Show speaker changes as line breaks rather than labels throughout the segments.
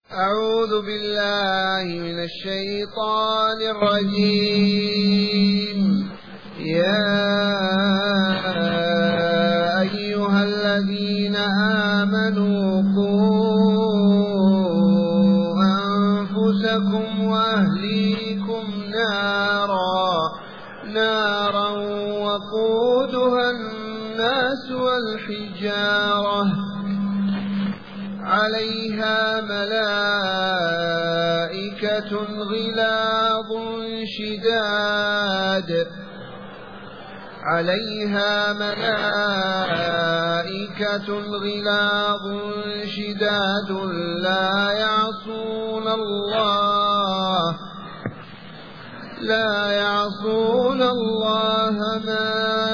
أعوذ بالله من الشيطان الرجيم. يا أيها الذين آمنوا قوا أنفسكم وأهليكم نارا وقودها الناس والحجارة عليها ملائكة غلاظ شداد لا يعصون الله ما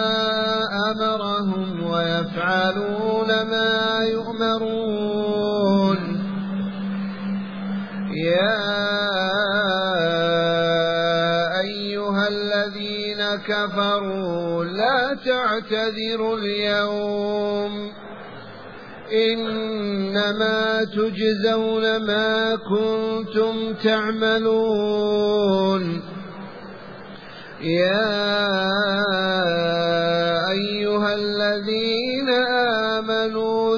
أمرهم ويفعلون ما يؤمرون. يا أيها الذين كفروا لا تعتذروا اليوم، إنما تجزون ما كنتم تعملون. يا أيها الذين آمنوا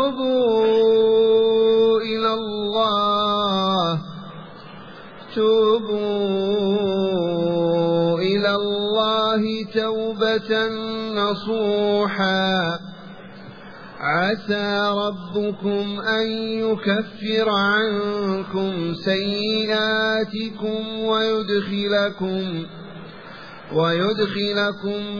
توبوا إلى الله توبة نصوحا، عسى ربكم أن يكفر عنكم سيئاتكم ويدخلكم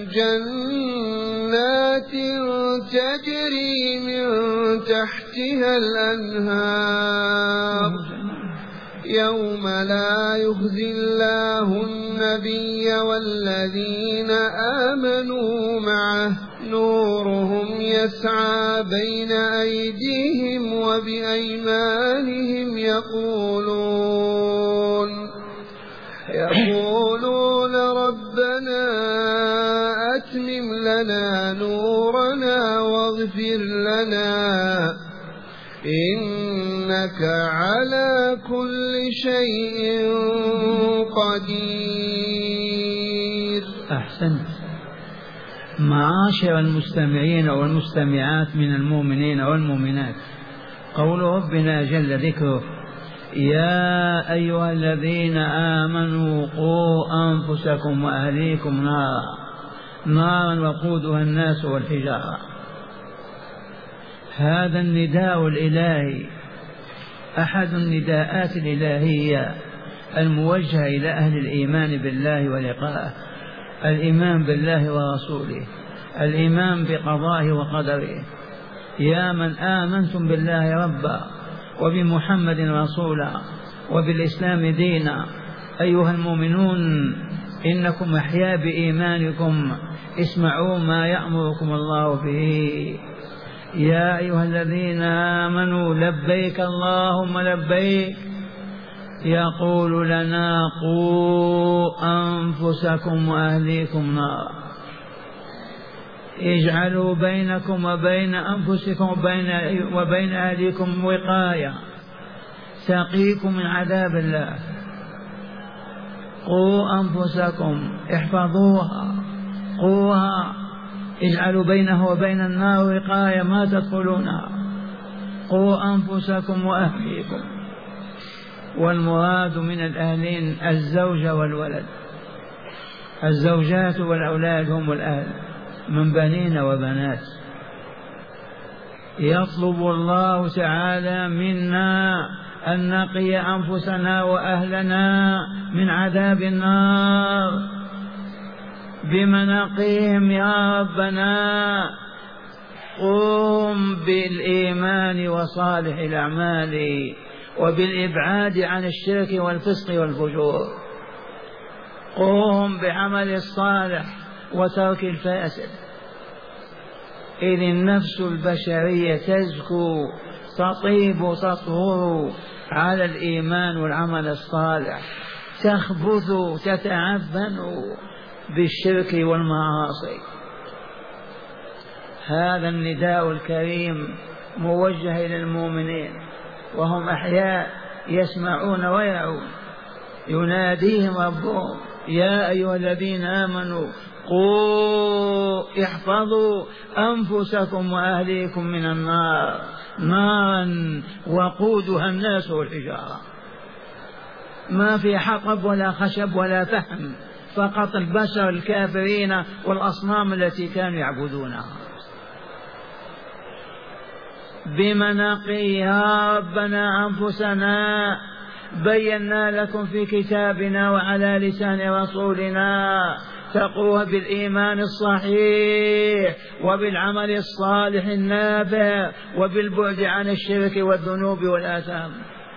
جنات تجري من تحتها الأنهار يوم لا يخزي الله النبي والذين آمنوا معه نورهم يسعى بين أيديهم وبأيمانهم يقولون ربنا أتمم لنا نورنا واغفر لنا إنك على كل شيء قدير.
أحسنت. معاشر المستمعين والمستمعات من المؤمنين والمؤمنات، قول ربنا جل ذكره: يا أيها الذين آمنوا قوا أنفسكم وأهليكم نارا وقودها الناس والحجارة. هذا النداء الإلهي أحد النداءات الإلهية الموجهة إلى أهل الإيمان بالله ولقائه، الإيمان بالله ورسوله، الإيمان بقضائه وقدره. يا من آمنتم بالله ربا وبمحمد رسولا وبالإسلام دينا، أيها المؤمنون إنكم أحياء بإيمانكم، اسمعوا ما يأمركم الله به. يا أيها الذين آمنوا لبيك اللهم لبيك، يقول لنا: قوا أنفسكم وأهليكم نارا، اجعلوا بينكم وبين أنفسكم وبين أهليكم وقاية تقيكم من عذاب الله. قوا أنفسكم، احفظوها، قوها، اجعلوا بينه وبين النار وقاية ما تدخلونها. قوا أنفسكم وأهليكم، والمراد من الأهلين الزوجة والولد. الزوجات والأولاد هم الأهل من بنين وبنات. يطلب الله تعالى منا أن نقي أنفسنا وأهلنا من عذاب النار. بمناقيهم يا ربنا؟ قم بالإيمان وصالح الأعمال وبالإبعاد عن الشرك والفسق والفجور. قم بعمل الصالح وترك الفاسد، إذ النفس البشرية تزكو تطيب تطهر على الإيمان والعمل الصالح، تخبث تتعفن بالشرك والمعاصي. هذا النداء الكريم موجه إلى المؤمنين وهم أحياء يسمعون ويعون، يناديهم ربهم يا أيها الذين آمنوا قوا احفظوا أنفسكم وأهليكم من النار نارا وقودها الناس والحجارة. ما في حطب ولا خشب ولا فحم، فقط البشر الكافرين والأصنام التي كانوا يعبدونها. بمناقيها ربنا أنفسنا بينا لكم في كتابنا وعلى لسان رسولنا تقوها بالإيمان الصحيح وبالعمل الصالح النافع وبالبعد عن الشرك والذنوب والآثام.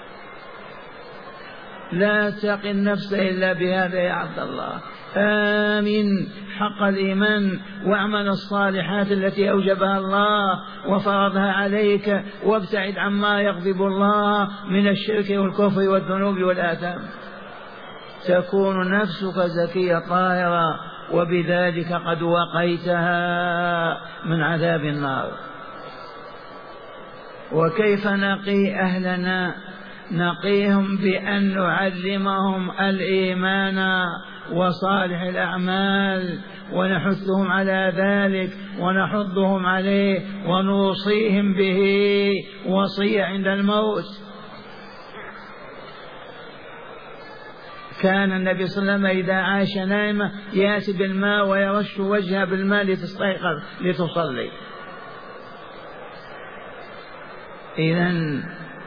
لا تقي النفس إلا بهذا يا عبد الله. آمن حق الإيمان واعمل الصالحات التي أوجبها الله وفرضها عليك، وابتعد عما يغضب الله من الشرك والكفر والذنوب والآثام. تكون نفسك زكية طاهرة، وبذلك قد وقيتها من عذاب النار. وكيف نقي أهلنا؟ نقيهم بأن نعلمهم الإيمان وصالح الأعمال، ونحثهم على ذلك ونحضهم عليه ونوصيهم به وصية عند الموت. كان النبي صلى الله عليه وسلم إذا عاش نائمة يأتي بالماء ويرش وجهه بالماء لتستيقظ لتصلي. إذن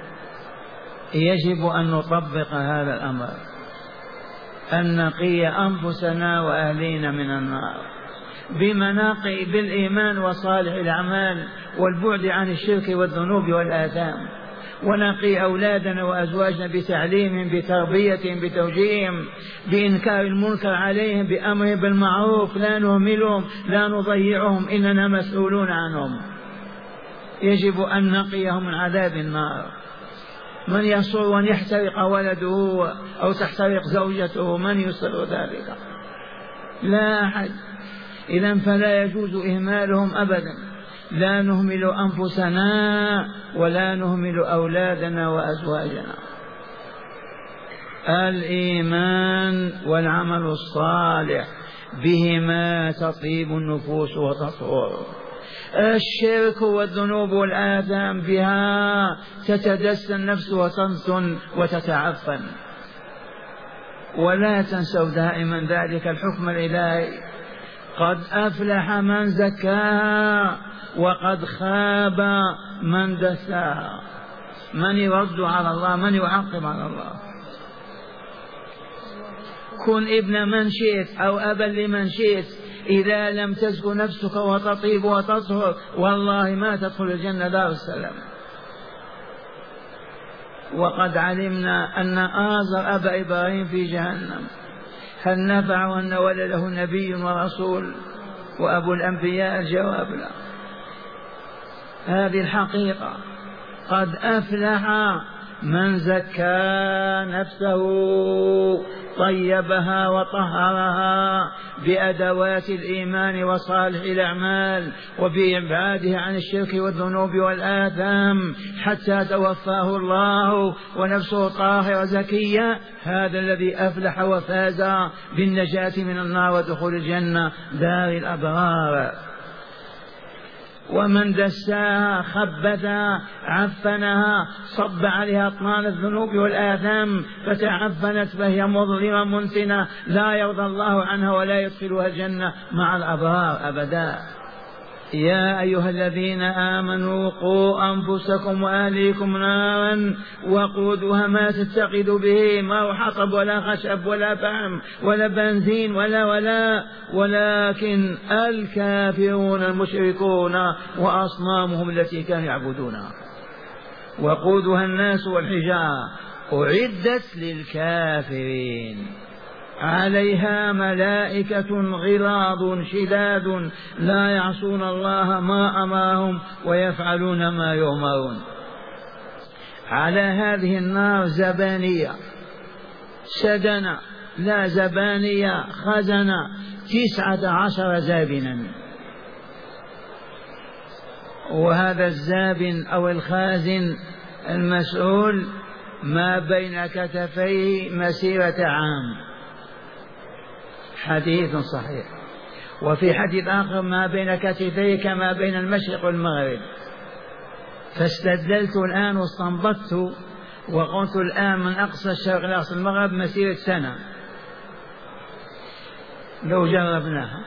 يجب أن نطبق هذا الأمر، أن نقي أنفسنا وأهلينا من النار بمناقي بالإيمان وصالح الأعمال والبعد عن الشرك والذنوب والآثام، ونقي أولادنا وأزواجنا بتعليمهم بتربيتهم بتوجيههم بإنكار المنكر عليهم بأمرهم بالمعروف، لا نهملهم لا نضيعهم، إننا مسؤولون عنهم. يجب أن نقيهم من عذاب النار. من يصر أن يحترق ولده أو تحترق زوجته؟ من يسر ذلك؟ لا أحد. إذن فلا يجوز إهمالهم أبدا. لا نهمل أنفسنا ولا نهمل أولادنا وأزواجنا. الإيمان والعمل الصالح بهما تطيب النفوس وتطهر. الشرك والذنوب والآثام بها تتدسى النفس وتنتن وتتعفن. ولا تنسوا دائما ذلك الحكم الإلهي: قد أفلح من زكاها وقد خاب من دساها. من يرد على الله؟ من يعقب على الله؟ كن ابن من شئت أو أبا لمن شئت، إذا لم تزك نفسك وتطيب وتطهر والله ما تدخل الجنة دار السلام. وقد علمنا أن آزر أبا إبراهيم في جهنم، هل نفع أن ولده نبي ورسول وأبو الأنبياء؟ الجواب لا. هذه الحقيقة. قد أفلح من زكى نفسه طيبها وطهرها بأدوات الإيمان وصالح الأعمال وبإبعاده عن الشرك والذنوب والآثام حتى توفاه الله ونفسه طاهرة زكية. هذا الذي أفلح وفاز بالنجاة من النار ودخول الجنة دار الأبرار. ومن دساها خبثها عفنها صب عليها أطنان الذنوب والآثام فتعفنت فهي مظلمة منتنة لا يرضى الله عنها ولا يدخلها الجنة مع الأبرار أبدا. يا أيها الذين آمنوا قوا أنفسكم وأهليكم نارا وقودها ما تتقد به ما حطب ولا خشب ولا فحم ولا بنزين ولكن الكافرون المشركون وأصنامهم التي كانوا يعبدونها. وقودها الناس والحجارة أعدت للكافرين عليها ملائكة غلاظ شداد لا يعصون الله ما أمرهم ويفعلون ما يؤمرون. على هذه النار زبانية سدنة لا زبانية خزنة 19 زابنا. وهذا الزابن أو الخازن المسؤول ما بين كتفيه مسيرة عام، حديث صحيح. وفي حديث آخر ما بين كتفيه كما بين المشرق والمغرب. فاستدللت الآن واستنبطت وقلت الآن من أقصى الشرق إلى أقصى المغرب مسيرة سنة. لو جربناها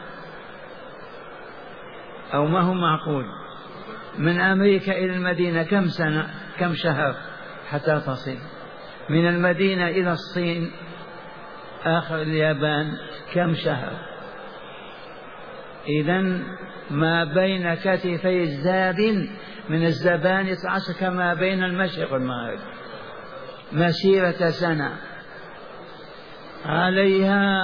أو ما هو معقول، من أمريكا إلى المدينة كم سنة كم شهر حتى تصل؟ من المدينة إلى الصين آخر اليابان كم شهر؟ إذن ما بين كتفي الزاد من الزبان 12 كما بين المشرق والمغرب، مسيرة سنة. عليها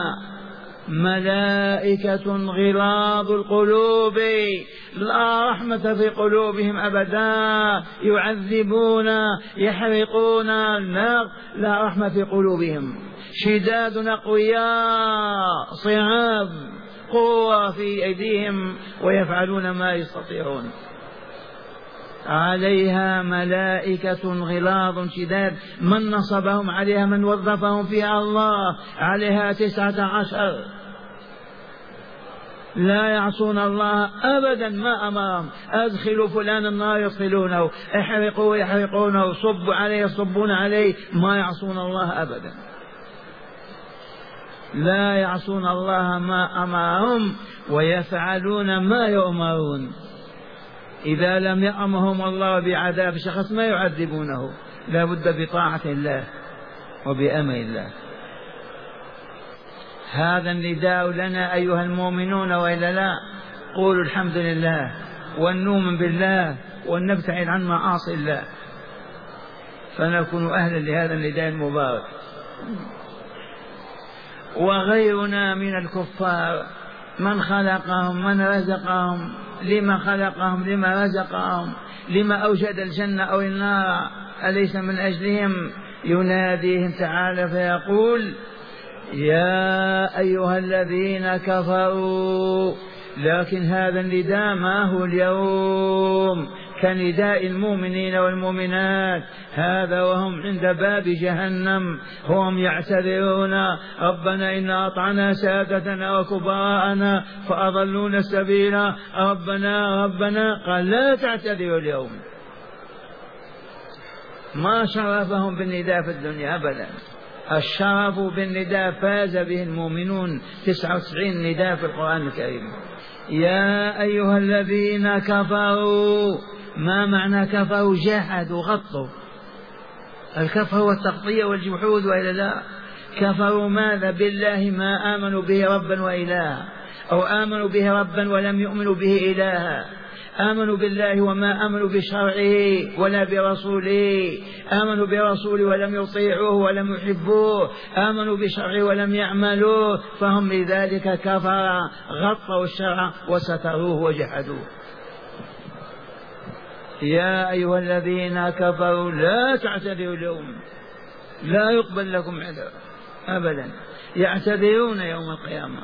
ملائكة غلاظ القلوب لا رحمة في قلوبهم أبدا، يعذبون يحرقون النار، لا رحمة في قلوبهم، شداد أقوياء صعاب قوة في أيديهم ويفعلون ما يستطيعون. عليها ملائكة غلاظ شداد، من نصبهم عليها من وظفهم فيها الله، عليها 19 لا يعصون الله أبدا ما أمرهم. أدخلوا فلان النار يدخلونه، احرقوا يحرقونه، صبوا عليه يصبون عليه، ما يعصون الله أبدا، لا يعصون الله ما أمرهم ويفعلون ما يؤمرون. إذا لم يأمرهم الله بعذاب شخص ما يعذبونه، لا بد بطاعة الله وبأمر الله. هذا النداء لنا أيها المؤمنون، وإلا لا قولوا الحمد لله ونؤمن بالله ونبتعد عن معاصي الله، فنكون أهلا لهذا النداء المبارك. وغيرنا من الكفار من خلقهم من رزقهم، لما خلقهم لما رزقهم لما أوجد الجنة أو النار، أليس من أجلهم؟ يناديهم تعالى فيقول يا أيها الذين كفروا. لكن هذا النداء ما هو اليوم كنداء المؤمنين والمؤمنات، هذا وهم عند باب جهنم هم يعتذرون ربنا إنا أطعنا سادتنا وكبراءنا فأضلونا السبيل، ربنا قال لا تعتذروا اليوم. ما شرفهم بالنداء في الدنيا أبدا، الشرف بالنداء فاز به المؤمنون، 99 نداء في القرآن الكريم. يا أيها الذين كفروا، ما معنى كفروا؟ جحدوا غطوا، الكفر والتغطية والجحود، وإلا لا؟ كفروا ماذا؟ بالله ما آمنوا به ربا وإلها، أو آمنوا به ربا ولم يؤمنوا به إلها، آمنوا بالله وما آمنوا بشرعه ولا برسوله، آمنوا برسوله ولم يطيعوه ولم يحبوه، آمنوا بشرعه ولم يعملوه، فهم لذلك كفر، غطوا الشرع وستروه وجحدوه. يا أيها الذين كفروا لا تعتذروا اليوم، لا يقبل لكم عذر أبدا، يعتذرون يوم القيامة.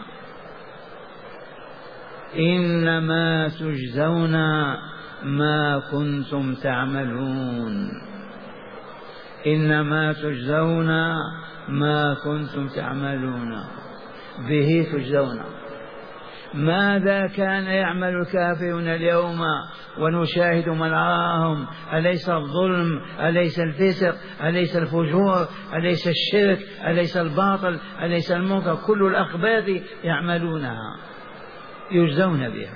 إنما تجزون ما كنتم تعملون، إنما تجزون ما كنتم تعملون، به تجزون. ماذا كان يعمل الكافرون اليوم ونشاهد من راهم؟ أليس الظلم؟ أليس الفسق؟ أليس الفجور؟ أليس الشرك؟ أليس الباطل؟ أليس المنكر؟ كل الأخباث يعملونها يجزون بها،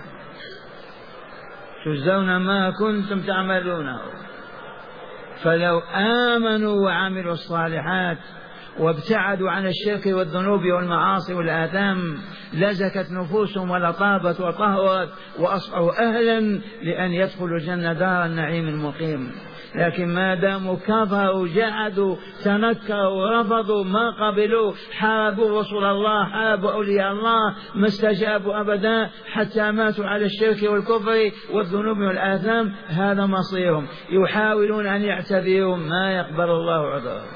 تجزون ما كنتم تعملونه. فلو آمنوا وعملوا الصالحات وابتعدوا عن الشرك والذنوب والمعاصي والآثام لزكت نفوسهم ولطابت وطهرت وأصبحوا أهلا لأن يدخلوا الجنة دار النعيم المقيم. لكن ما داموا كفروا جحدوا تنكروا رفضوا ما قبلوا، حاربوا رسول الله، حاربوا أولياء الله، ما استجابوا أبدا حتى ماتوا على الشرك والكفر والذنوب والآثام، هذا مصيرهم. يحاولون أن يعتذروا ما يقبل الله عذرهم.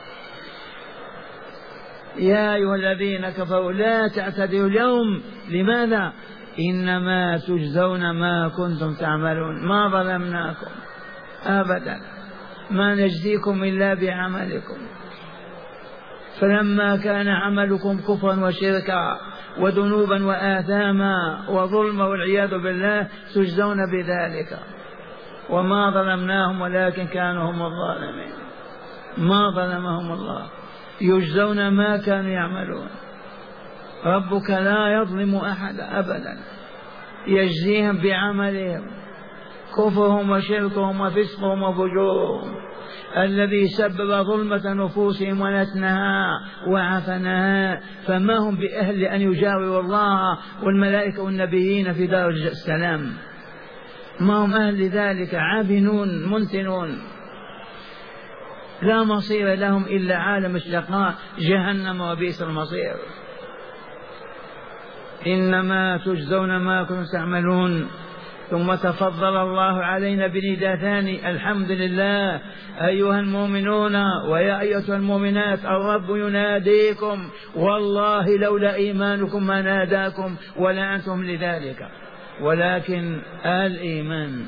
يا أيها الذين كفروا لا تعتذروا اليوم، لماذا؟ إنما تجزون ما كنتم تعملون، ما ظلمناكم أبدا، ما نجزيكم إلا بعملكم. فلما كان عملكم كفرا وشركا وذنوبا وآثاما وظلما والعياذ بالله تجزون بذلك. وما ظلمناهم ولكن كانوا هم الظالمين، ما ظلمهم الله، يجزون ما كانوا يعملون. ربك لا يظلم أحد أبدا، يجزيهم بعملهم، كفرهم وشركهم وفسقهم وفجورهم الذي سبب ظلمة نفوسهم ونتنها وعفنها. فما هم بأهل أن يجاوروا الله والملائكة والنبيين في دار السلام، ما هم أهل ذلك، عابنون منتنون، لا مصير لهم إلا عالم الشقاء جهنم وبئس المصير. إنما تجزون ما كنتم تعملون. ثم تفضل الله علينا بنداء ثاني: الحمد لله أيها المؤمنون ويا أيتها المؤمنات، الرب يناديكم والله لولا إيمانكم ما ناداكم ولا أنتم لذلك، ولكن الإيمان.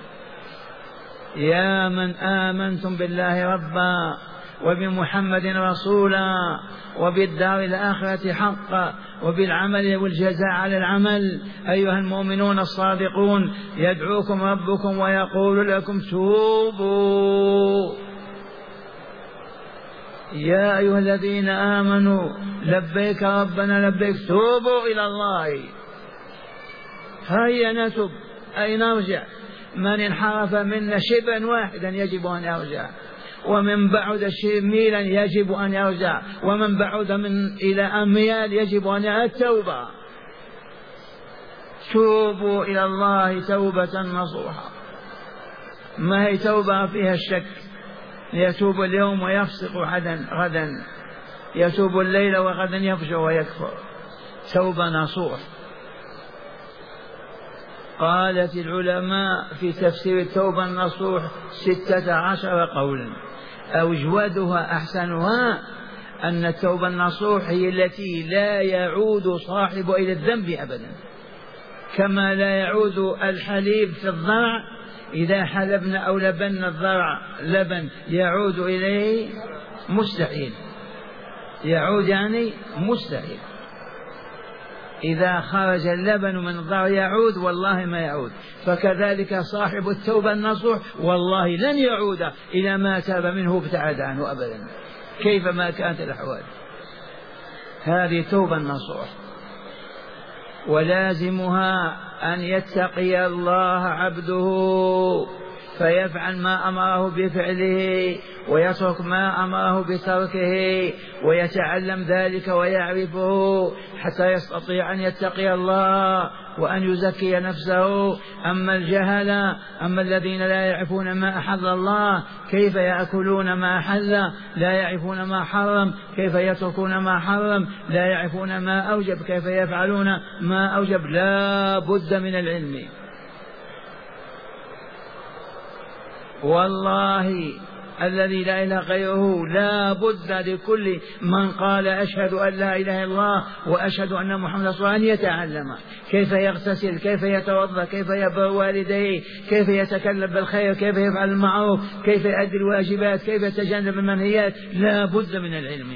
يا من آمنتم بالله ربا وبمحمد رسولا وبالدار الآخرة حقا وبالعمل والجزاء على العمل، أيها المؤمنون الصادقون، يدعوكم ربكم ويقول لكم توبوا. يا أيها الذين آمنوا لبيك ربنا لبيك، توبوا إلى الله. هيا نتب، أي نرجع. من انحرف منا شبرا واحدا يجب أن يرجع، ومن بعد ميلا يجب أن يرجع، ومن بعد إلى أميال يجب أن التوبة. توبوا إلى الله توبة نصوحا، ما هي توبة فيها الشك. يتوب اليوم ويفسق غدا، يتوب الليل وغدا يفجر ويكفر. توبة نصوح. قالت العلماء في تفسير التوبة النصوح 16 قولا، أوجودها أحسنها أن التوبة النصوح هي التي لا يعود صاحب إلى الذنب أبدا، كما لا يعود الحليب في الضرع، إذا حلبنا أو لبنا الضرع لبن يعود إليه مستحيل، يعود يعني مستحيل. إذا خرج اللبن من الضرع يعود، والله ما يعود. فكذلك صاحب التوبة النصوح والله لن يعود إلى ما تاب منه ابتعد عنه أبدا، كيفما كانت الأحوال. هذه توبة النصوح. ولازمها أن يتقي الله عبده فيفعل ما أمره بفعله ويترك ما أمره بتركه، ويتعلم ذلك ويعرفه حتى يستطيع أن يتقي الله وأن يزكي نفسه. أما الجهل، أما الذين لا يعرفون ما أحل الله، كيف يأكلون ما أحل؟ لا يعرفون ما حرم، كيف يتركون ما حرم؟ لا يعرفون ما أوجب، كيف يفعلون ما أوجب؟ لا بد من العلم. والله الذي لا إله غيره لا بد لكل من قال أشهد أن لا إله إلا الله وأشهد أن محمد رسول الله أن يتعلم كيف يغتسل، كيف يتوضأ، كيف يبر والديه، كيف يتكلم بالخير، كيف يفعل المعروف، كيف يؤدي الواجبات، كيف يتجنب المنهيات. لا بد من العلم.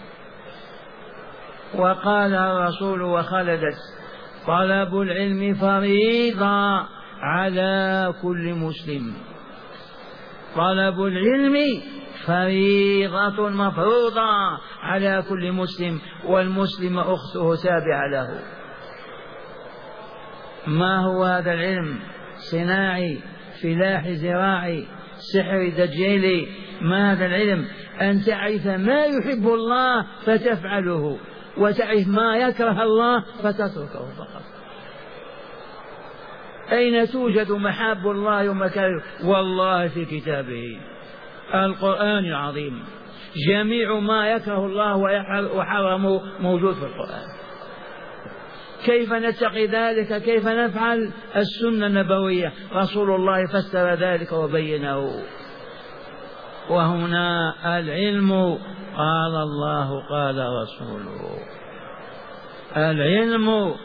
وقال الرسول وخلدت: طلب العلم فريضة على كل مسلم. طلب العلم فريضة مفروضة على كل مسلم، والمسلم أخته تابعة له. ما هو هذا العلم؟ صناعي، فلاح، زراعي، سحر، دجيلي. ما هذا العلم؟ أن تعرف ما يحب الله فتفعله، وتعرف ما يكره الله فتتركه فقط. أين توجد محاب الله ومكاره؟ والله في كتابه القرآن العظيم. جميع ما يكره الله وحرمه موجود في القرآن. كيف نتقي ذلك؟ كيف نفعل؟ السنة النبوية، رسول الله فسر ذلك وبينه. وهنا العلم قال الله قال رسوله. العلم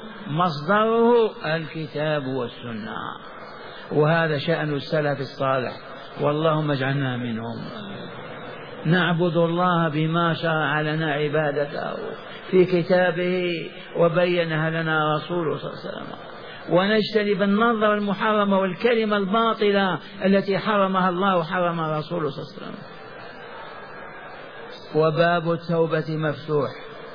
مصدره الكتاب والسنة، وهذا شأن السلف الصالح واللهم اجعلنا منهم. نعبد الله بما شرع لنا عبادته في كتابه وبينها لنا رسوله صلى الله عليه وسلم، ونجتنب النظر المحرمة والكلمة الباطلة التي حرمها الله وحرم رسوله صلى الله عليه وسلم. وباب التوبة مفتوح،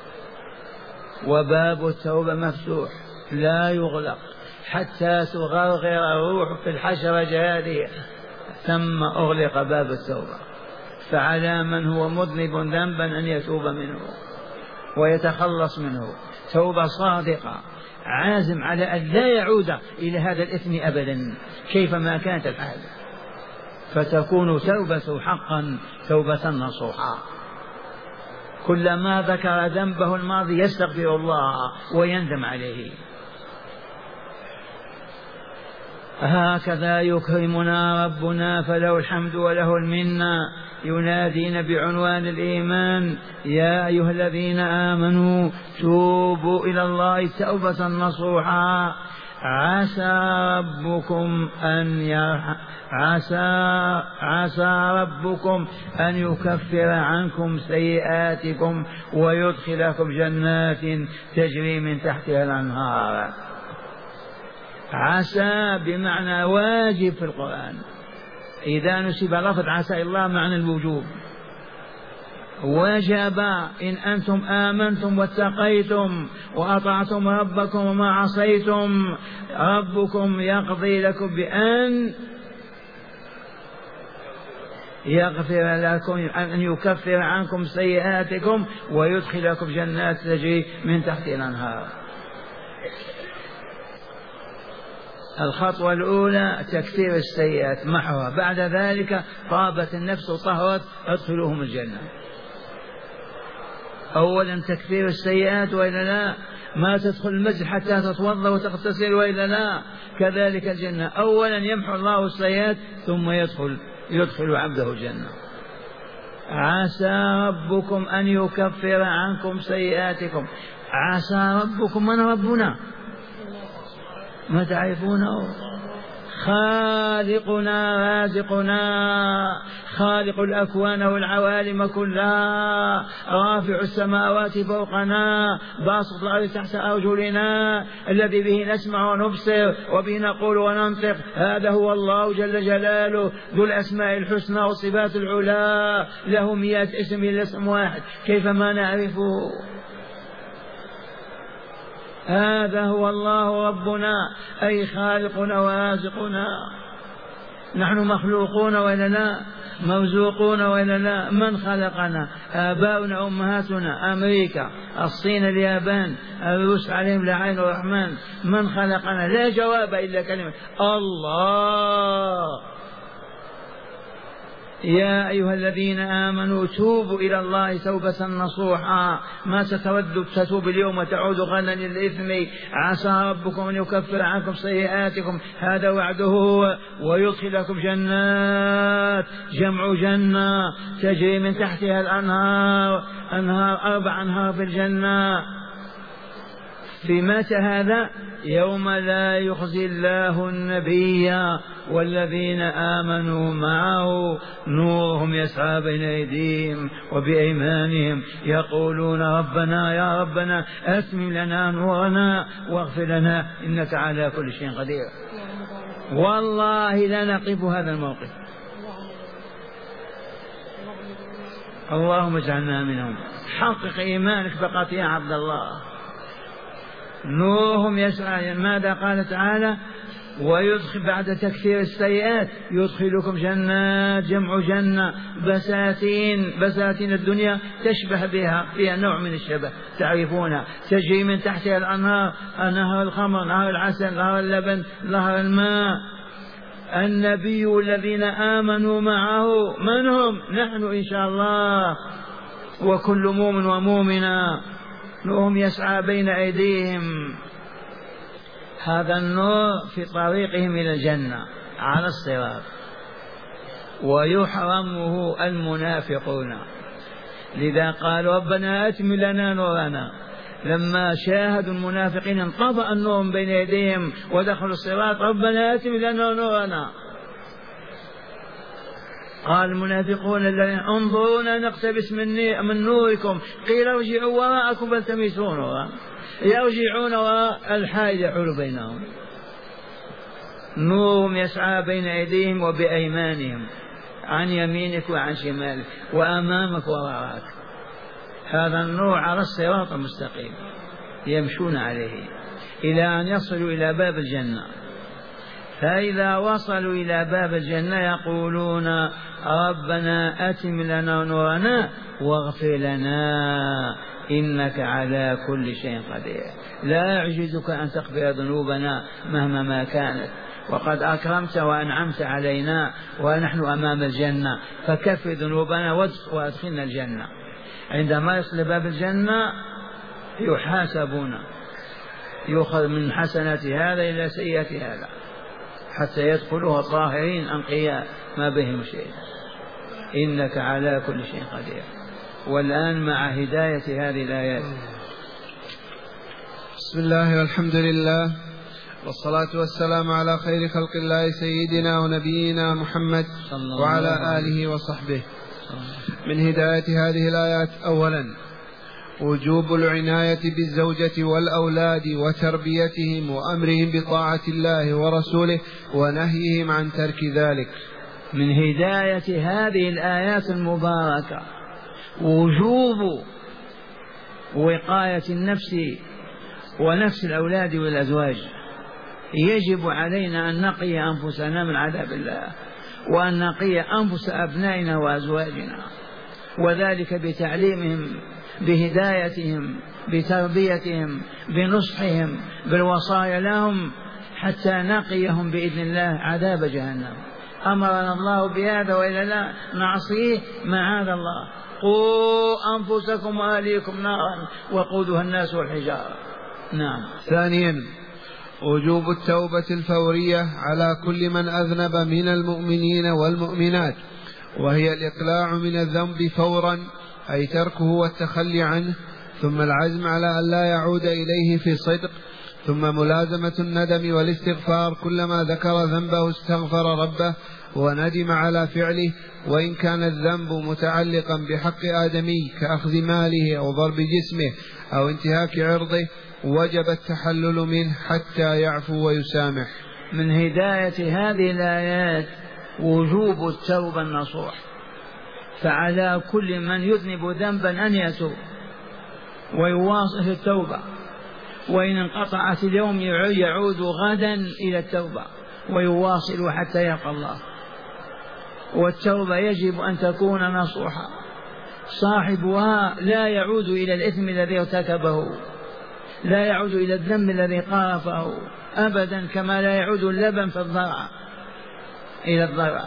وباب التوبة مفتوح لا يغلق حتى تغرغر الروح في الحشرة هذه ثم أغلق باب التوبة. فعلى من هو مذنب ذنبا أن يتوب منه ويتخلص منه توبة صادقة، عازم على أن لا يعود إلى هذا الإثم أبدا كيفما كانت الحال، فتكون توبة حقا توبة نصوحا. كلما ذكر ذنبه الماضي يستغفر الله ويندم عليه. هكذا يكرمنا ربنا فله الحمد وله المنة، ينادينا بعنوان الإيمان: يا أيها الذين آمنوا توبوا إلى الله توبة نصوحا عسى ربكم أن يكفر عنكم سيئاتكم ويدخلكم جنات تجري من تحتها الأنهار. عسى بمعنى واجب في القرآن، إذا نسب لفظ عسى الله معنى الوجوب، وجب إن أنتم آمنتم واتقيتم وأطعتم ربكم وما عصيتم. ربكم يقضي لكم بأن يغفر لكم، أن يكفر عنكم سيئاتكم ويدخلكم جنات تجري من تحت الأنهار. الخطوة الأولى تكفير السيئات محوها، بعد ذلك طابت النفس وطهرت ادخلوهم الجنة. أولا تكفير السيئات وإلا لا، ما تدخل المسجد حتى تتوضأ وتغتسل وإلا لا، كذلك الجنة أولا يمحو الله السيئات ثم يدخل عبده الجنة. عسى ربكم أن يكفر عنكم سيئاتكم. عسى ربكم، من ربنا؟ ما تعرفونه؟ خالقنا رازقنا، خالق الأكوان والعوالم كلها، رافع السماوات فوقنا، باسط الأرض تحت أرجلنا، الذي به نسمع ونبصر وبه نقول وننطق. هذا هو الله جل جلاله ذو الأسماء الحسنى والصفات العلى، له 100 اسم إلا اسم واحد، كيف ما نعرفه؟ هذا هو الله ربنا، أي خالقنا ورازقنا. نحن مخلوقون ولا لا؟ مرزوقون ولا لا؟ من خلقنا؟ آباؤنا أمهاتنا، أمريكا، الصين، اليابان، الروس عليهم لعين الرحمن. من خلقنا؟ لا جواب إلا كلمة الله. يا أيها الذين آمنوا توبوا إلى الله توبة نصوحا، ما تتوب اليوم وتعود غدا للإثم. عسى ربكم أن يكفر عنكم سيئاتكم، هذا وعده، ويدخلكم جنات، جمع جنة، تجري من تحتها الأنهار، 4 أنهار في الجنة. في متى هذا؟ يوم لا يخزي الله النبي والذين آمنوا معه نورهم يسعى بين أيديهم وبأيمانهم يقولون ربنا يا ربنا أتمم لنا نورنا واغفر لنا إنك على كل شيء قدير. والله لا نقف هذا الموقف. اللهم اجعلنا منهم. حقق إيمانك فقط يا عبد الله. نورهم يسعى. ماذا قال تعالى؟ ويدخل بعد تكفير السيئات يدخلكم جنات، جمع جنة، بساتين الدنيا تشبه بها، فيها نوع من الشبه تعرفونها، تجري من تحتها الأنهار، نهر الخمر، نهر العسل، نهر اللبن، نهر الماء. النبي والذين آمنوا معه، من هم؟ نحن إن شاء الله وكل مؤمن ومؤمنة. نورهم يسعى بين أيديهم، هذا النور في طريقهم إلى الجنة على الصراط، ويحرمه المنافقون. لذا قال ربنا أتم لنا نورنا. لما شاهدوا المنافقين انطفأ النور بين يديهم ودخلوا الصراط، ربنا أتم لنا نورنا. قال المنافقون الذين انظرونا نقتبس من نوركم قيل ارجعوا وراءكم فالتمسوا نورا يرجعون وراء الحائل يحول بينهم نورهم يسعى بين أيديهم وبأيمانهم عن يمينك وعن شمالك وأمامك ووراءك هذا النور على الصراط المستقيم يمشون عليه إلى أن يصلوا إلى باب الجنة. فإذا وصلوا إلى باب الجنة يقولون ربنا أتم لنا نورنا واغفر لنا إنك على كل شيء قدير لا يعجزك أن تغفر ذنوبنا مهما ما كانت وقد أكرمت وأنعمت علينا ونحن أمام الجنة فكفر ذنوبنا وادخلنا الجنة. عندما يصل باب الجنة يحاسبون يؤخذ من حسنات هذا إلى سيئات هذا حتى يدخلوها طاهرين أنقياء ما بهم شيء إنك على كل شيء قدير. والآن مع هداية هذه الآيات.
بسم الله والحمد لله والصلاة والسلام على خير خلق الله سيدنا ونبينا محمد وعلى آله وصحبه. من هداية هذه الآيات أولا وجوب العناية بالزوجة والأولاد وتربيتهم وأمرهم بطاعة الله ورسوله ونهيهم عن ترك ذلك.
من هداية هذه الآيات المباركة وجوب وقاية النفس ونفس الأولاد والأزواج. يجب علينا أن نقي أنفسنا من عذاب الله وأن نقي أنفس أبنائنا وأزواجنا وذلك بتعليمهم بهدايتهم بتربيتهم بنصحهم بالوصايا لهم حتى نقيهم بإذن الله عذاب جهنم. أمرنا الله بهذا وإلا لا نعصيه معاذ الله. قوا أنفسكم وأهليكم نارا وقودها الناس والحجارة. نعم.
ثانيا وجوب التوبة الفورية على كل من أذنب من المؤمنين والمؤمنات وهي الإقلاع من الذنب فورا أي تركه والتخلي عنه ثم العزم على أن لا يعود إليه في صدق ثم ملازمة الندم والاستغفار كلما ذكر ذنبه استغفر ربه وندم على فعله وإن كان الذنب متعلقا بحق آدمي كأخذ ماله أو ضرب جسمه أو انتهاك عرضه وجب التحلل منه حتى يعفو ويسامح.
من هداية هذه الآيات وجوب التوبة النصوح فعلى كل من يذنب ذنبا أن يتوب ويواصل التوبة وإن انقطعت اليوم يعود غدا إلى التوبة ويواصل حتى يلقى الله. والتوبة يجب أن تكون نصوحا صاحبها لا يعود إلى الإثم الذي ارتكبه لا يعود إلى الذنب الذي قارفه أبدا كما لا يعود اللبن في الضرع إلى الضرع.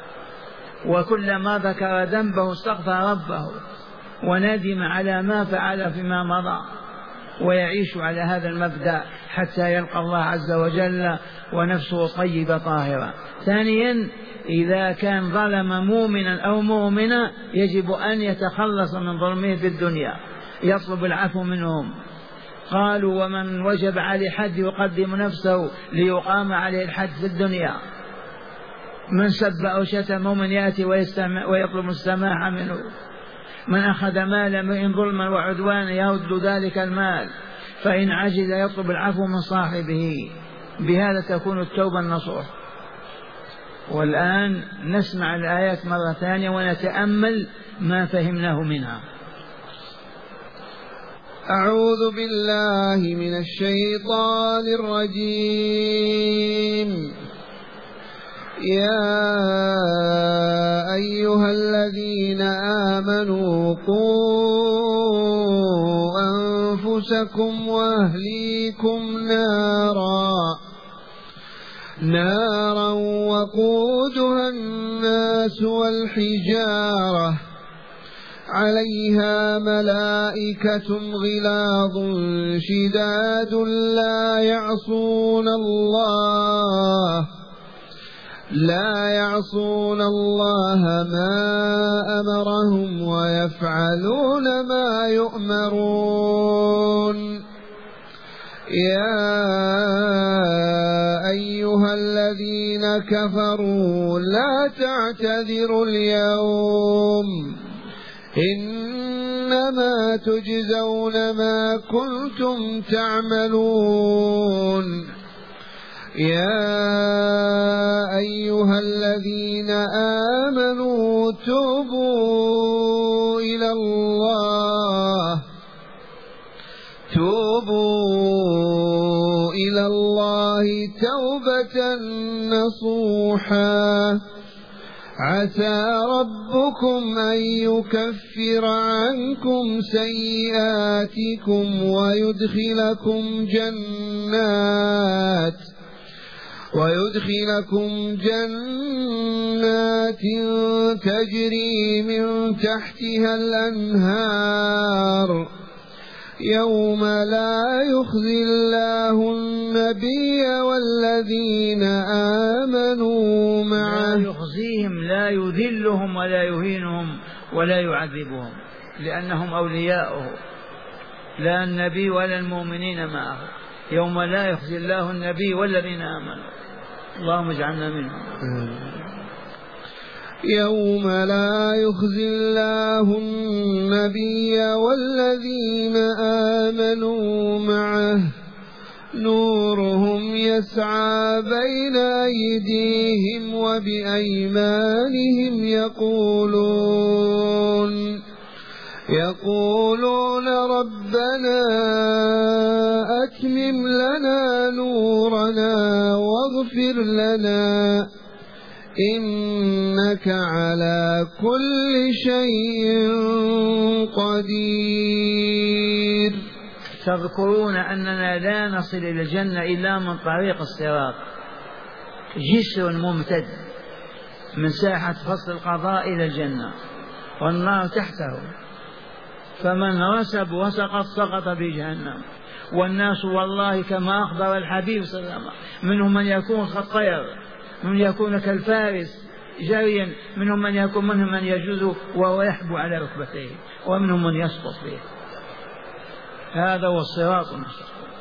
وكلما ذكر ذنبه استغفر ربه وندم على ما فعل فيما مضى ويعيش على هذا المبدأ حتى يلقى الله عز وجل ونفسه طيبة طاهرة. ثانيا إذا كان ظلم مؤمنا أو مؤمنة يجب أن يتخلص من ظلمه في الدنيا يطلب العفو منهم. قالوا ومن وجب عليه حد يقدم نفسه ليقام عليه الحد في الدنيا. من سب أو شتم مؤمن يأتي ويطلب السماح منه. من أخذ مال امرئ ظلما وعدوانا يرد ذلك المال فإن عجز يطلب العفو من صاحبه. بهذا تكون التوبة النصوح. والآن نسمع الآيات مرة ثانية ونتأمل ما فهمناه منها.
أعوذ بالله من الشيطان الرجيم. يا أيها الذين آمنوا قوا أنفسكم وأهليكم نارا وقودها الناس والحجارة عليها ملائكة غلاظ شداد لا يعصون الله ما أمرهم ويفعلون ما يؤمرون. يا أيها الذين كفروا لا تعتذروا اليوم إنما تجزون ما كنتم تعملون يا أيها الذين آمنوا توبوا إلى الله توبة نصوحا عسى ربكم أن يكفر عنكم سيئاتكم ويدخلكم جنات تجري من تحتها الأنهار يوم لا يخزي الله النبي والذين آمنوا معه.
لا يخزيهم، لا يذلهم ولا يهينهم ولا يعذبهم، لأنهم أولياؤه، لا النبي ولا المؤمنين معه. يوم لا يخزي الله النبي والذين آمنوا. اللهم اجعلنا منهم.
يوم لا يخزي الله النبي والذين آمنوا معه نورهم يسعى بين أيديهم وبأيمانهم يقولون ربنا أتمم لنا نورنا واغفر لنا إنك على كل شيء قدير.
تذكرون أننا لا نصل إلى الجنة إلا من طريق الصراط، جسر ممتد من ساحة فصل القضاء إلى الجنة والنار تحته، فمن رسب وسقط سقط في جهنم. والناس والله كما أخبر الحبيب صلى الله عليه وسلم منهم من يكون كالطير، من يكون كالفارس جريا، منهم من يجوز وهو يحبو على ركبتيه، ومنهم من يسقط فيه. هذا هو الصراط المستقيم.